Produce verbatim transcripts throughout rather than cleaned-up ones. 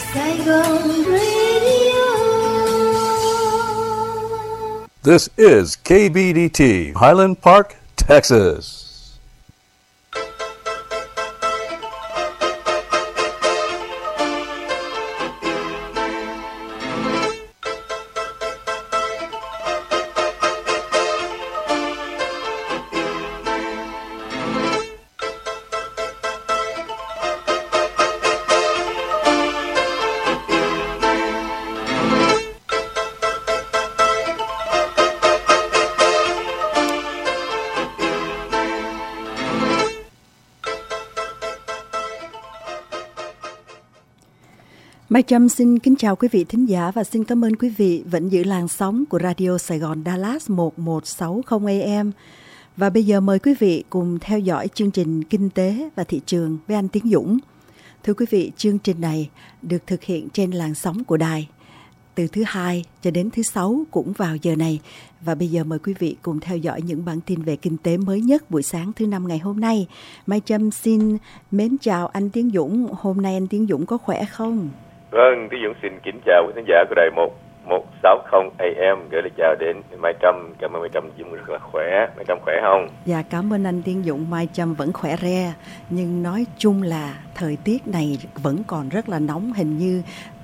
Saigon Radio. This is K B D T, Highland Park, Texas. Mai Trâm xin kính chào quý vị thính giả và xin cảm ơn quý vị vẫn giữ làn sóng của Radio Sài Gòn Dallas một một sáu không A M. Và bây giờ mời quý vị cùng theo dõi chương trình Kinh tế và Thị trường với anh Tiến Dũng. Thưa quý vị, chương trình này được thực hiện trên làn sóng của đài từ thứ hai cho đến thứ sáu cũng vào giờ này. Và bây giờ mời quý vị cùng theo dõi những bản tin về kinh tế mới nhất buổi sáng thứ năm ngày hôm nay. Mai Trâm xin mến chào anh Tiến Dũng. Hôm nay anh Tiến Dũng có khỏe không? Vâng, Tiến Dũng xin kính chào quý khán giả của đài một một sáu không A M, gửi lời chào đến Mai Trâm. Cảm ơn Mai Trâm Dũng rất là khỏe. Mai Trâm khỏe không? Dạ, cảm ơn anh Tiến Dũng. Mai Trâm vẫn khỏe re, nhưng nói chung là thời tiết này vẫn còn rất là nóng. Hình như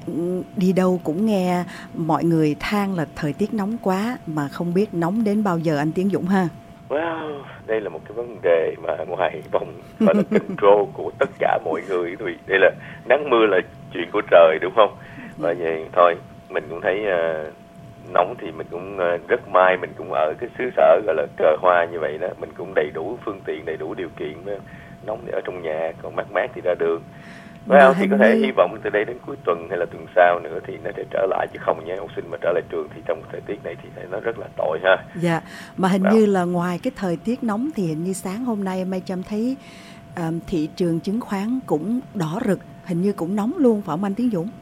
đi đâu cũng nghe mọi người than là thời tiết nóng quá, mà không biết nóng đến bao giờ anh Tiến Dũng ha. Wow, đây là một cái vấn đề mà ngoài vòng gọi là control của tất cả mọi người. Đây là nắng mưa là chuyện của trời, đúng không? Và vậy thôi, mình cũng thấy uh, nóng thì mình cũng uh, rất may mình cũng ở cái xứ sở gọi là cờ hoa như vậy đó, mình cũng đầy đủ phương tiện, đầy đủ điều kiện. Nóng thì ở trong nhà, còn mát mát thì ra đường. Well, thì có thể hy vọng từ đây đến cuối tuần hay là tuần sau nữa thì nó sẽ trở lại, chứ không nha, học sinh mà trở lại trường thì trong thời tiết này thì nó rất là tội ha. Dạ, mà hình Well. như là ngoài cái thời tiết nóng thì hình như sáng hôm nay Mai Trâm thấy um, thị trường chứng khoán cũng đỏ rực, hình như cũng nóng luôn, phải không anh Tiến Dũng?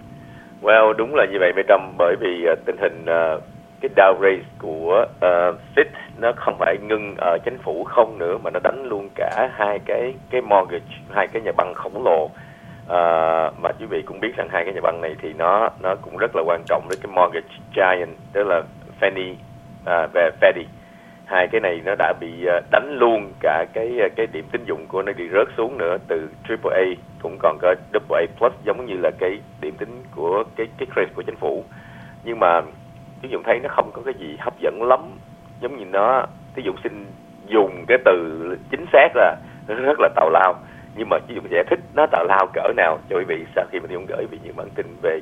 Well, đúng là như vậy Mai Trâm, bởi vì uh, tình hình uh, cái down rate của uh, Fed nó không phải ngưng ở chính phủ không nữa, mà nó đánh luôn cả hai cái cái mortgage, hai cái nhà băng khổng lồ. À, mà quý vị cũng biết rằng hai cái nhà băng này thì nó nó cũng rất là quan trọng với cái mortgage giant, tức là Fannie à, và Freddie. Hai cái này nó đã bị đánh luôn cả cái cái điểm tín dụng của nó, đi rớt xuống nữa, từ triple A cũng còn có double A plus, giống như là cái điểm tín của cái cái credit của chính phủ. Nhưng mà tín dụng thấy nó không có cái gì hấp dẫn lắm, giống như nó tín dụng xin dùng cái từ chính xác là rất là tào lao. Nhưng mà ví dụ giải thích nó tào lao cỡ nào cho quý vị sau khi mình Dũng gửi về những bản tin về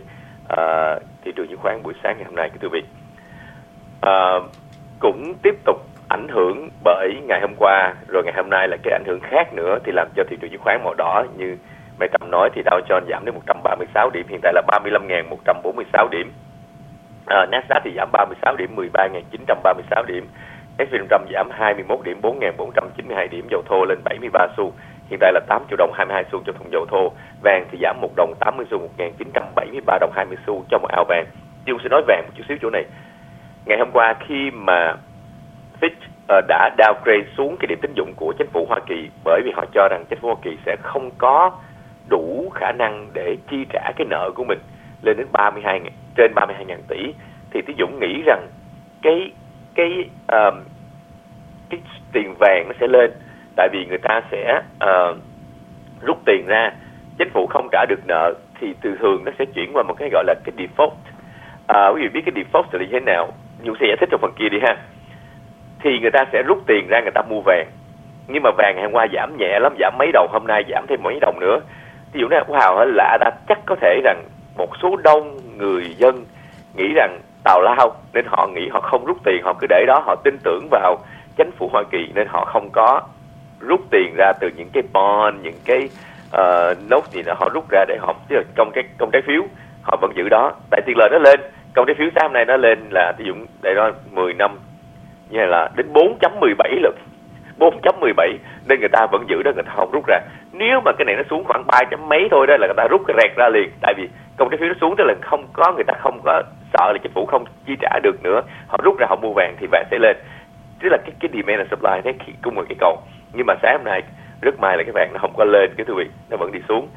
uh, thị trường chứng khoán buổi sáng ngày hôm nay. Thưa quý vị, uh, cũng tiếp tục ảnh hưởng bởi ngày hôm qua rồi ngày hôm nay là cái ảnh hưởng khác nữa, thì làm cho thị trường chứng khoán màu đỏ như Mai Trâm nói thì Dow Jones giảm đến một trăm ba mươi sáu điểm, hiện tại là ba mươi lăm nghìn một trăm bốn mươi sáu điểm. uh, Nasdaq thì giảm ba mươi sáu điểm, mười ba nghìn chín trăm ba mươi sáu điểm. ét and pê năm trăm giảm hai mươi mốt điểm, bốn nghìn bốn trăm chín mươi hai điểm. Dầu thô lên bảy mươi ba xu, hiện tại là tám triệu đồng hai mươi hai xu cho thùng dầu thô. Vàng thì giảm một đồng tám mươi xu, một nghìn chín trăm bảy mươi ba đồng hai mươi xu cho một ao vàng. Tôi sẽ nói vàng một chút xíu chỗ này. Ngày hôm qua khi mà Fitch uh, đã downgrade xuống cái điểm tín dụng của chính phủ Hoa Kỳ, bởi vì họ cho rằng chính phủ Hoa Kỳ sẽ không có đủ khả năng để chi trả cái nợ của mình lên đến ba mươi hai trên ba mươi hai nghìn tỷ, thì Tiến Dũng nghĩ rằng cái cái um, cái tiền vàng nó sẽ lên, tại vì người ta sẽ uh, rút tiền ra, chính phủ không trả được nợ thì từ thường nó sẽ chuyển qua một cái gọi là cái default. Uh, quý vị biết cái default là như thế nào? Dũng sẽ giải thích trong phần kia đi ha. Thì người ta sẽ rút tiền ra, người ta mua vàng, nhưng mà vàng ngày hôm qua giảm nhẹ lắm, giảm mấy đồng, hôm nay giảm thêm mấy đồng nữa. Ví dụ nói wow hơi lạ, đã chắc có thể rằng một số đông người dân nghĩ rằng tào lao nên họ nghĩ họ không rút tiền, họ cứ để đó, họ tin tưởng vào chính phủ Hoa Kỳ nên họ không có rút tiền ra từ những cái bond, những cái uh, note gì đó, họ rút ra để họ tức là trong cái công trái phiếu họ vẫn giữ đó, tại tiền lời nó lên. Công trái phiếu sáng hôm nay nó lên là ví dụ để đó mười năm như là đến bốn chấm mười bảy lận, bốn chấm mười bảy, nên người ta vẫn giữ đó, người ta không rút ra. Nếu mà cái này nó xuống khoảng ba chấm mấy thôi đó là người ta rút cái rẹt ra liền, tại vì công trái phiếu nó xuống, tức là không có, người ta không có sợ là chính phủ không chi trả được nữa, họ rút ra họ mua vàng thì vàng sẽ lên. Tức là cái cái demand and supply, cái cung và cái cầu. Nhưng mà sáng hôm nay rất may là cái vàng nó không có lên, cái thưa vị, nó vẫn đi xuống.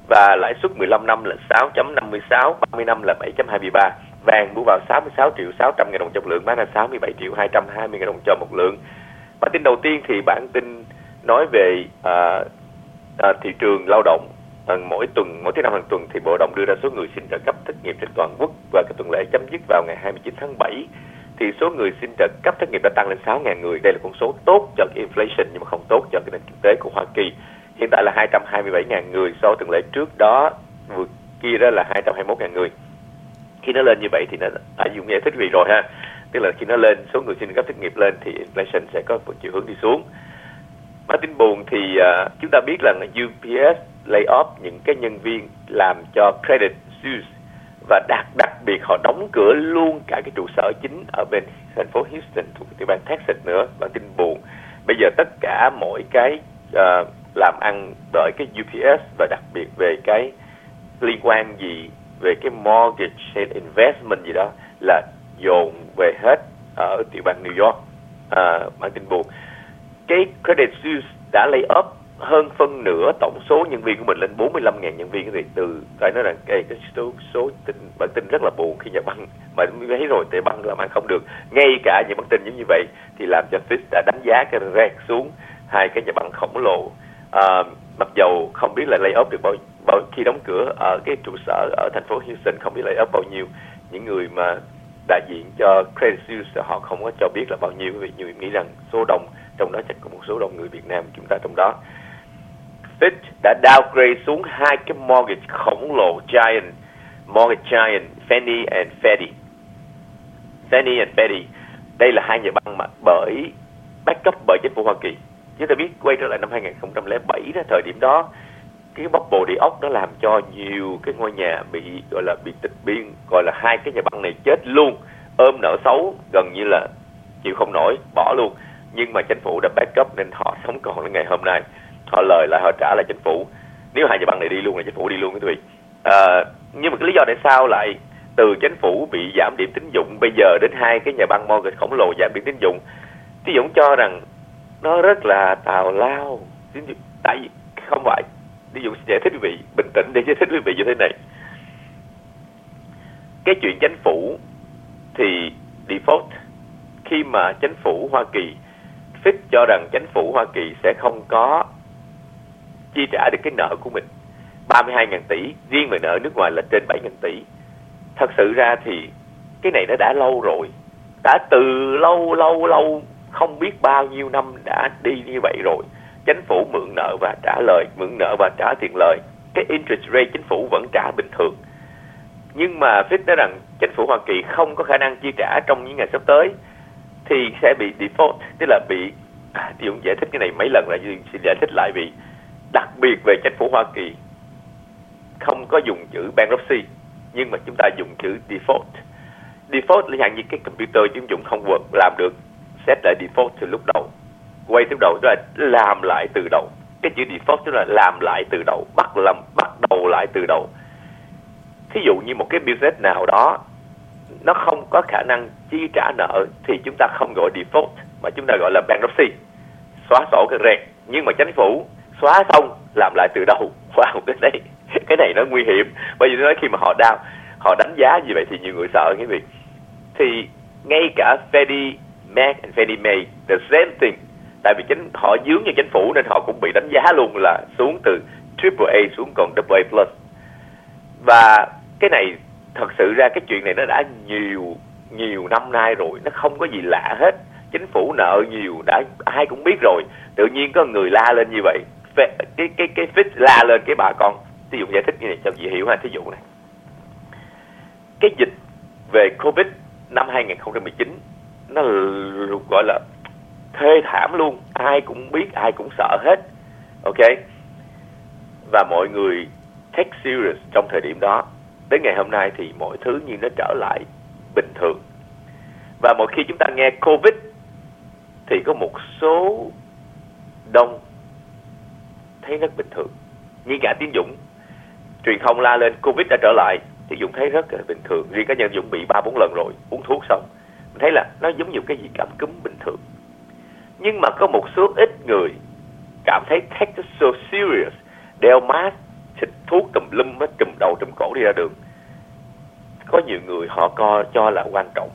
và lãi suất mười lăm năm là sáu chấm năm mươi sáu, ba mươi năm là bảy chấm hai mươi ba. Vàng mua vào sáu mươi sáu triệu sáu trăm ngàn đồng cho một lượng, bán ra sáu mươi bảy triệu hai trăm hai mươi ngàn đồng cho một lượng. Bản tin đầu tiên thì bản tin nói về à, à, thị trường lao động. À, mỗi tuần, mỗi thứ năm hàng tuần thì Bộ Lao động đưa ra số người xin trợ cấp thất nghiệp trên toàn quốc, và cái tuần lễ chấm dứt vào ngày hai mươi chín tháng bảy thì số người xin trợ cấp thất nghiệp đã tăng lên sáu nghìn người. Đây là con số tốt cho cái inflation nhưng mà không tốt cho cái nền kinh tế của Hoa Kỳ. Hiện tại là hai trăm hai mươi bảy nghìn người, so với tuần lễ trước đó vừa kia đó là hai trăm hai mươi mốt nghìn người. Khi nó lên như vậy thì nó đã dùng giải thích gì rồi ha, tức là khi nó lên, số người xin cấp thất nghiệp lên thì inflation sẽ có một chiều hướng đi xuống. Bản tin buồn thì uh, chúng ta biết là U P S lay off những cái nhân viên làm cho Credit Suisse, và đặc đặc biệt họ đóng cửa luôn cả cái trụ sở chính ở bên thành phố Houston thuộc tiểu bang Texas nữa. Bản tin buồn, bây giờ tất cả mỗi cái uh, làm ăn bởi cái U P S và đặc biệt về cái liên quan gì về cái mortgage hay investment gì đó là dồn về hết ở tiểu bang New York. À, bản tin buồn, cái Credit Suisse đã lay off hơn phân nửa tổng số nhân viên của mình lên bốn mươi lăm nghìn nhân viên. Thì từ phải nói rằng cái, cái số số tin bản tin rất là buồn khi nhà băng mà thấy rồi tệ băng làm ăn không được. Ngay cả những bản tin giống như vậy thì làm cho Fitch đã đánh giá cái rẹt xuống hai cái nhà băng khổng lồ. À, mặc dầu không biết là lay off được bao, bao khi đóng cửa ở cái trụ sở ở thành phố Houston, không biết lay off bao nhiêu. Những người mà đại diện cho Credit Suisse họ không có cho biết là bao nhiêu, vì nhiều nghĩ rằng số đông trong đó chắc có một số đông người Việt Nam chúng ta trong đó. Fitch đã downgrade xuống hai cái mortgage khổng lồ giant, mortgage giant Fannie and Freddie. Fannie and Freddie, đây là hai nhà băng mà bởi backup bởi chính phủ Hoa Kỳ. Chúng ta biết quay trở lại năm hai nghìn không trăm lẻ bảy đó, thời điểm đó cái bubble địa ốc nó làm cho nhiều cái ngôi nhà bị gọi là bị tịch biên, gọi là hai cái nhà băng này chết luôn, ôm nợ xấu gần như là chịu không nổi, bỏ luôn. Nhưng mà chính phủ đã backup nên họ sống còn đến ngày hôm nay. Họ lời lại, họ trả lại chính phủ. Nếu hai nhà băng này đi luôn là chính phủ đi luôn quý vị. À, nhưng mà cái lý do tại sao lại từ chính phủ bị giảm điểm tín dụng bây giờ đến hai cái nhà băng mortgage khổng lồ giảm điểm tín dụng, thì Dũng cho rằng nó rất là tào lao. Tại vì không phải, ví dụ giải thích quý vị, bình tĩnh để giải thích quý vị như thế này. Cái chuyện chính phủ thì default, khi mà chính phủ Hoa Kỳ, Fitch cho rằng chính phủ Hoa Kỳ sẽ không có chi trả được cái nợ của mình, ba mươi hai nghìn tỷ, riêng về nợ nước ngoài là trên bảy nghìn tỷ. Thật sự ra thì cái này nó đã lâu rồi, đã từ lâu lâu lâu không biết bao nhiêu năm đã đi như vậy rồi. Chính phủ mượn nợ và trả lời, mượn nợ và trả tiền lời, cái interest rate chính phủ vẫn trả bình thường. Nhưng mà Fitch nói rằng chính phủ Hoa Kỳ không có khả năng chi trả trong những ngày sắp tới thì sẽ bị default, tức là bị, à, thì cũng giải thích cái này mấy lần rồi, xin giải thích lại, vì đặc biệt về chính phủ Hoa Kỳ không có dùng chữ bankruptcy nhưng mà chúng ta dùng chữ default. Default là dạng như cái computer chúng dùng không work, làm được set lại default từ lúc đầu, quay từ đầu, tức là làm lại từ đầu. Cái chữ default tức là làm lại từ đầu, bắt làm bắt đầu lại từ đầu. Thí dụ như một cái business nào đó nó không có khả năng chi trả nợ thì chúng ta không gọi default mà chúng ta gọi là bankruptcy, xóa sổ cái rẹt. Nhưng mà chính phủ xóa xong làm lại từ đầu. Wow, cái này cái này nó nguy hiểm. Bởi vì nói khi mà họ đau, họ đánh giá như vậy thì nhiều người sợ cái việc. Thì ngay cả Freddie Mac and Fannie Mae the same thing. Tại vì chính họ dướng như chính phủ nên họ cũng bị đánh giá luôn là xuống từ triple A xuống còn double A plus. Và cái này thật sự ra cái chuyện này nó đã nhiều nhiều năm nay rồi, nó không có gì lạ hết. Chính phủ nợ nhiều đã ai cũng biết rồi, tự nhiên có người la lên như vậy, cái cái cái, cái Fitch la lên cái bà con. Ví dụ giải thích như này cho chị hiểu ha. Thí dụ này, cái dịch về Covid năm hai nghìn không trăm mười chín nó gọi là thê thảm luôn, ai cũng biết, ai cũng sợ hết, ok. Và mọi người take serious trong thời điểm đó. Đến ngày hôm nay thì mọi thứ như nó trở lại bình thường. Và mỗi khi chúng ta nghe Covid thì có một số đông thấy rất bình thường. Như cả Tiến Dũng, truyền thông la lên Covid đã trở lại thì Dũng thấy rất là bình thường. Riêng cá nhân Dũng bị ba bốn lần rồi, uống thuốc xong mình thấy là nó giống như cái gì cảm cúm bình thường. Nhưng mà có một số ít người cảm thấy take it so serious, đeo mask, xịt thuốc tùm lum hết, trùm đầu trùm cổ đi ra đường. Có nhiều người họ co cho là quan trọng.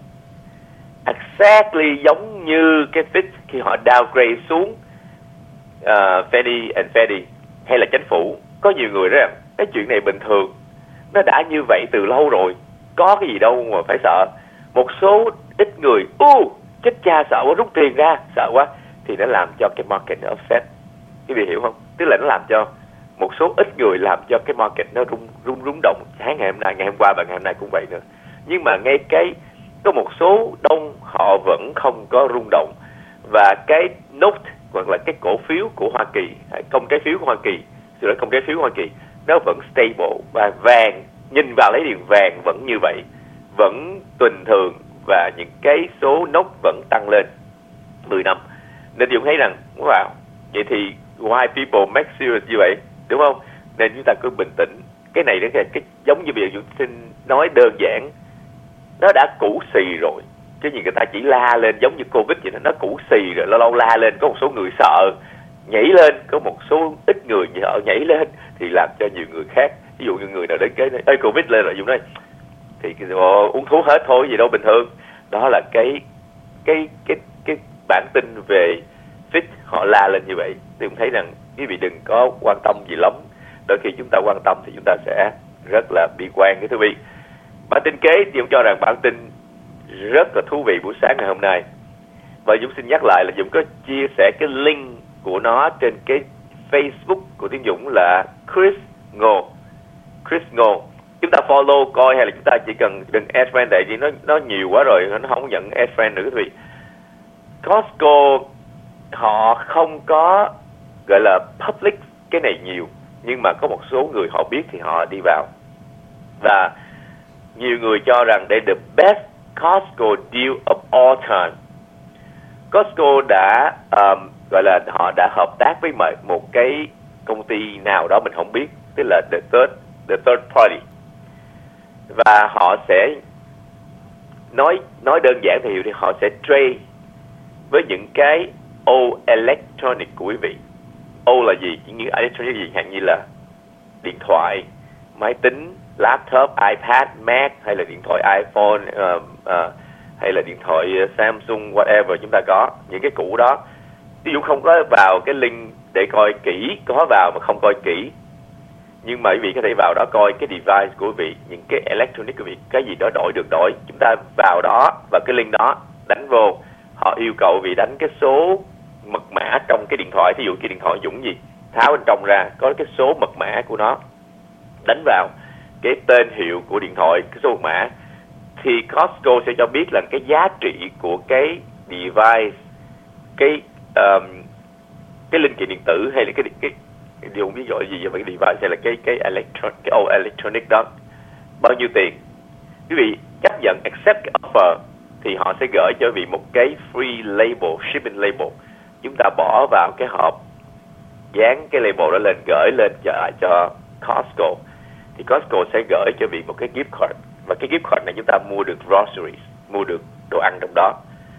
Exactly giống như cái Fitch khi họ downgrade xuống uh, Fannie and Freddie hay là chính phủ. Có nhiều người đó rằng cái chuyện này bình thường, nó đã như vậy từ lâu rồi, có cái gì đâu mà phải sợ. Một số ít người u chết cha sợ quá, rút tiền ra sợ quá, thì nó làm cho cái market nó upset. Quý vị hiểu không? Tức là nó làm cho một số ít người làm cho cái market nó rung rung rung động. Sáng ngày hôm nay, ngày hôm qua và ngày hôm nay cũng vậy nữa. Nhưng mà ngay cái có một số đông họ vẫn không có rung động, và cái note hoặc là cái cổ phiếu của Hoa Kỳ, công trái phiếu của Hoa Kỳ, sự đó công trái phiếu của Hoa Kỳ nó vẫn stable, và vàng, nhìn vào lấy tiền vàng vẫn như vậy, vẫn bình thường, và những cái số note vẫn tăng lên mười năm. Nên Dũng thấy rằng wow, vậy thì why people make serious như vậy, đúng không? Nên chúng ta cứ bình tĩnh. Cái này đó, cái, cái giống như bây giờ Dũng xin nói đơn giản, nó đã cũ xì rồi. Chứ nhìn người ta chỉ la lên giống như Covid vậy đó, nó cũ xì rồi, lâu lâu la lên, có một số người sợ nhảy lên, có một số ít người sợ nhảy lên thì làm cho nhiều người khác, ví dụ như người nào đến cái ơi Covid lên rồi Dũng nói thì họ uống thuốc hết thôi, gì đâu, bình thường. Đó là cái cái cái cái bản tin về Fitch họ la lên như vậy. Thì cũng thấy rằng quý vị đừng có quan tâm gì lắm. Đôi khi chúng ta quan tâm thì chúng ta sẽ rất là bi quan. Cái thú vị bản tin kế thì Dũng cho rằng bản tin rất là thú vị buổi sáng ngày hôm nay, và Dũng xin nhắc lại là Dũng có chia sẻ cái link của nó trên cái Facebook của Tiến Dũng là Chris Ngô. Chris Ngô, chúng ta follow coi, hay là chúng ta chỉ cần đừng add friend, tại vì nó nó nhiều quá rồi, nó không nhận add friend nữa quý vị. Costco họ không có gọi là public cái này nhiều, nhưng mà có một số người họ biết thì họ đi vào, và nhiều người cho rằng đây là the best Costco deal of all time. Costco đã um, gọi là họ đã hợp tác với một cái công ty nào đó mình không biết, tức là the third the third party, và họ sẽ nói nói đơn giản thì họ sẽ trade với những cái O electronic của quý vị. O là gì? Những electronic gì? Hạn như là điện thoại, máy tính, laptop, iPad, Mac, hay là điện thoại iPhone, uh, uh, hay là điện thoại Samsung, whatever chúng ta có, những cái cũ đó. Ví dụ không có vào cái link để coi kỹ, có vào mà không coi kỹ, nhưng mà quý vị có thể vào đó coi cái device của quý vị, những cái electronic của quý vị, cái gì đó đổi được đổi. Chúng ta vào đó và cái link đó đánh vô, họ yêu cầu quý vị đánh cái số mật mã trong cái điện thoại. Ví dụ cái điện thoại Dũng gì, tháo bên trong ra có cái số mật mã của nó, đánh vào cái tên hiệu của điện thoại, cái số mật mã, thì Costco sẽ cho biết là cái giá trị của cái device, cái um, cái linh kiện điện tử, hay là cái cái điều không biết gọi gì về cái device, hay là cái cái electron cái old electronic đó bao nhiêu tiền. Quý vị chấp nhận accept cái offer thì họ sẽ gửi cho quý vị một cái free label, shipping label. Chúng ta bỏ vào cái hộp, dán cái label đó lên, gửi lên cho cho Costco, thì Costco sẽ gửi cho quý vị một cái gift card, và cái gift card này chúng ta mua được groceries, mua được đồ ăn trong đó.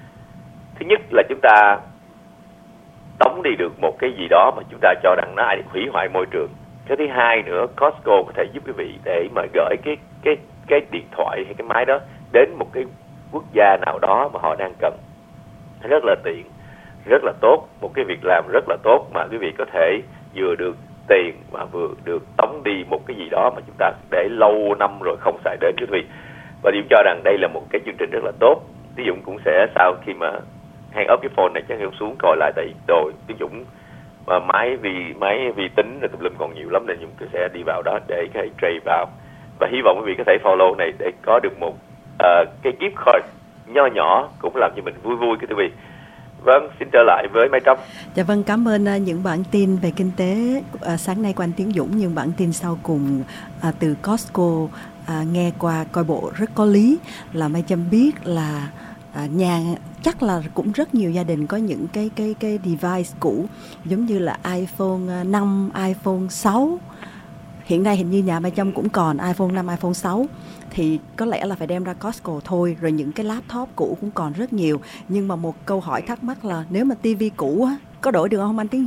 Thứ nhất là chúng ta tống đi được một cái gì đó mà chúng ta cho rằng nó hủy hoại môi trường. Cái thứ hai nữa, Costco có thể giúp quý vị để mà gửi cái cái cái điện thoại hay cái máy đó đến một cái quốc gia nào đó mà họ đang cần. Rất là tiện, rất là tốt, một cái việc làm rất là tốt mà quý vị có thể vừa được tiền mà vừa được tống đi một cái gì đó mà chúng ta để lâu năm rồi không xài đến quý vị. Và điểm cho rằng đây là một cái chương trình rất là tốt. Tiến Dũng cũng sẽ sau khi mà hang up cái phone này chắc không xuống coi lại, tại rồi Tiến Dũng mà máy vì máy vi tính là tùm lum còn nhiều lắm, nên Dũng sẽ đi vào đó để cái trade vào, và hy vọng quý vị có thể follow này để có được một uh, cái gift card nho nhỏ cũng làm cho mình vui vui cái quý vị. Vâng, xin trở lại với Mai Trâm. Dạ vâng, cảm ơn uh, những bản tin về kinh tế uh, sáng nay của anh Tiến Dũng. Nhưng bản tin sau cùng uh, từ Costco uh, nghe qua coi bộ rất có lý, là Mai Trâm biết là uh, nhà chắc là cũng rất nhiều gia đình có những cái cái cái device cũ, giống như là iPhone năm, iPhone sáu. Hiện nay hình như nhà Mai Trâm cũng còn iPhone năm, iPhone sáu. Thì có lẽ là phải đem ra Costco thôi. Rồi những cái laptop cũ cũng còn rất nhiều. Nhưng mà một câu hỏi thắc mắc là nếu mà tivi cũ á, có đổi được không anh Tiến Dũng?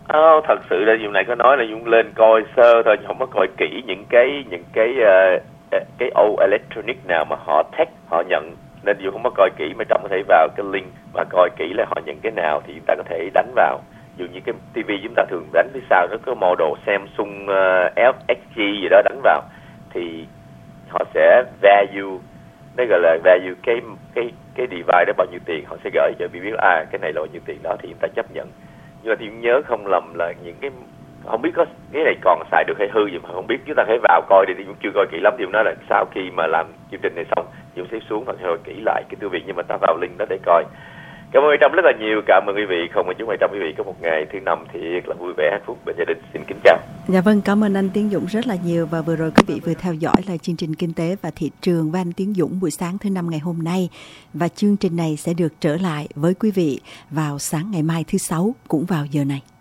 À, thật sự là điều này có nói là Dũng lên coi sơ thôi, không có coi kỹ những cái những cái uh, cái ô electronic nào mà họ tag, họ nhận, nên Dũng không có coi kỹ. Mà trong có thể vào cái link và coi kỹ là họ nhận cái nào thì chúng ta có thể đánh vào. Dù như cái ti vi chúng ta thường đánh phía sau nó có model Samsung uh, ép ích giê gì đó, đánh vào thì họ sẽ value, nó gọi là value cái cái cái device đó bao nhiêu tiền, họ sẽ gửi cho biết à cái này là bao nhiêu tiền đó thì chúng ta chấp nhận. Nhưng mà thì nhớ không lầm là những cái không biết có cái này còn xài được hay hư gì mà không biết, chúng ta phải vào coi đi, thì cũng chưa coi kỹ lắm. Thì nói là sau khi mà làm chương trình này xong Dũng sẽ xuống và coi kỹ lại cái thư viện, nhưng mà ta vào link đó để coi. Cảm ơn Mai Trâm rất là nhiều, cảm ơn quý vị. Không mà chúc Mai Trâm quý vị có một ngày thứ năm thiệt là vui vẻ hạnh phúc bên gia đình. Xin kính chào. Dạ vâng, cảm ơn anh Tiến Dũng rất là nhiều. Và vừa rồi quý vị vừa theo dõi là chương trình Kinh tế và Thị trường với anh Tiến Dũng buổi sáng thứ năm ngày hôm nay. Và chương trình này sẽ được trở lại với quý vị vào sáng ngày mai thứ sáu cũng vào giờ này.